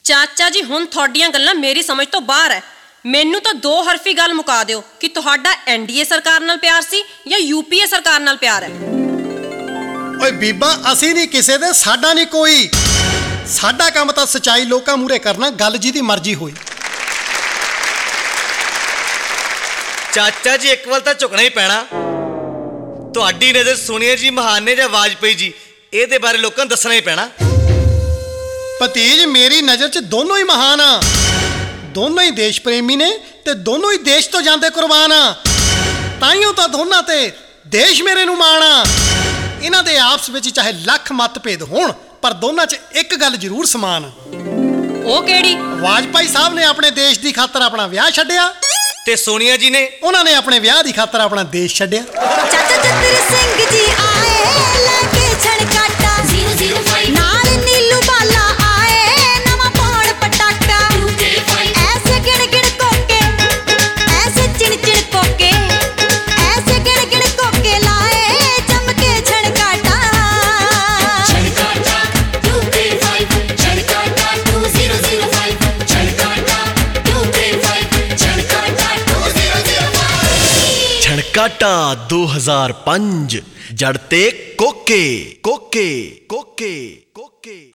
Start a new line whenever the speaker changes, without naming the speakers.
ਚਾਚਾ ਜੀ ਹੁਣ ਤੁਹਾਡੀਆਂ ਗੱਲਾਂ ਮੇਰੀ ਸਮਝ ਤੋਂ ਬਾਹਰ ਹੈ। ਮੈਨੂੰ ਤਾਂ ਦੋ ਹਰਫੀ ਗੱਲ ਮੁਕਾ ਦਿਓ ਕਿ ਤੁਹਾਡਾ ਐਨਡੀਏ ਸਰਕਾਰ ਨਾਲ ਪਿਆਰ ਸੀ ਜਾਂ ਯੂਪੀਏ ਸਰਕਾਰ ਨਾਲ ਪਿਆਰ ਹੈ।
ਓਏ ਬੀਬਾ, ਅਸੀਂ ਨਹੀਂ ਕਿਸੇ ਦੇ, ਸਾਡਾ ਨਹੀਂ ਕੋਈ। ਸਾਡਾ ਕੰਮ ਤਾਂ ਸੱਚਾਈ ਲੋਕਾਂ ਮੂਹਰੇ ਕਰਨਾ, ਗੱਲ ਜਿਹਦੀ ਮਰਜ਼ੀ ਹੋਈ।
ਚਾਚਾ ਜੀ ਇੱਕ ਵੱਲ ਤਾਂ ਝੁਕਣਾ ਹੀ ਪੈਣਾ। ਤੁਹਾਡੀ ਨਜ਼ਰ ਸੋਨੀਆ ਜੀ ਮਹਾਨ ਨੇ ਜਾਂ ਵਾਜਪੇਈ ਜੀ, ਇਹਦੇ ਬਾਰੇ ਲੋਕਾਂ ਨੂੰ ਦੱਸਣਾ ਹੀ ਪੈਣਾ।
ਭਤੀਜ, ਮੇਰੀ ਨਜ਼ਰ 'ਚ ਦੋਨੋਂ ਹੀ ਮਹਾਨ ਆ। ਦੋਨੋਂ ਹੀ ਦੇਸ਼ ਪ੍ਰੇਮੀ ਨੇ ਤੇ ਦੋਨੋਂ ਹੀ ਦੇਸ਼ ਤੋਂ ਜਾਂਦੇ ਕੁਰਬਾਨ ਆ। ਤਾਈਓ ਤਾਂ ਦੋਨਾਂ ਤੇ ਦੇਸ਼ ਮੇਰੇ ਨੂੰ ਮਾਣ ਆ। ਇਹਨਾਂ ਦੇ ਆਪਸ ਵਿੱਚ ਚਾਹੇ ਲੱਖ ਮਤਭੇਦ ਹੋਣ, ਪਰ ਦੋਨਾਂ 'ਚ ਇੱਕ ਗੱਲ ਜ਼ਰੂਰ ਸਮਾਨ ਆ।
ਉਹ ਕਿਹੜੀ?
ਵਾਜਪਾਈ ਸਾਹਿਬ ਨੇ ਆਪਣੇ ਦੇਸ਼ ਦੀ ਖਾਤਰ ਆਪਣਾ ਵਿਆਹ ਛੱਡਿਆ
ਤੇ ਸੋਨੀਆ ਜੀ ਨੇ
ਉਹਨਾਂ ਨੇ ਆਪਣੇ ਵਿਆਹ ਦੀ ਖਾਤਰ ਆਪਣਾ ਦੇਸ਼ ਛੱਡਿਆ।
ਚਾਚਾ ਜਤਿਰ ਸਿੰਘ ਜੀ ਆਏ ਲੈ ਕੇ ਛਣਕਾਟਾ 005 ਨਾਲ ਨੀਲੂ ਬਾਲਾ ਆਏ ਨਵਾਂ ਪਾਉਣ ਪਟਾਕਾ 2K5 ਐਸੇ ਗਿਣ ਗਿਣ ਕੋਕੇ ਐਸੇ ਚਿਣ ਚਿਣ ਕੋਕੇ ਐਸੇ ਗਿਣ ਗਿਣ ਕੋਕੇ ਲਾਏ ਚਮਕੇ ਛਣਕਾਟਾ 2K5 ਛਣਕਾਟਾ 2005 ਛਣਕਾਟਾ 2K5 ਛਣਕਾਟਾ 2005
ਛਣਕਾਟਾ 2005 ਜੜ ਤੇ ਕੋਕੇ ਕੋਕੇ ਕੋਕੇ ਕੋਕੇ।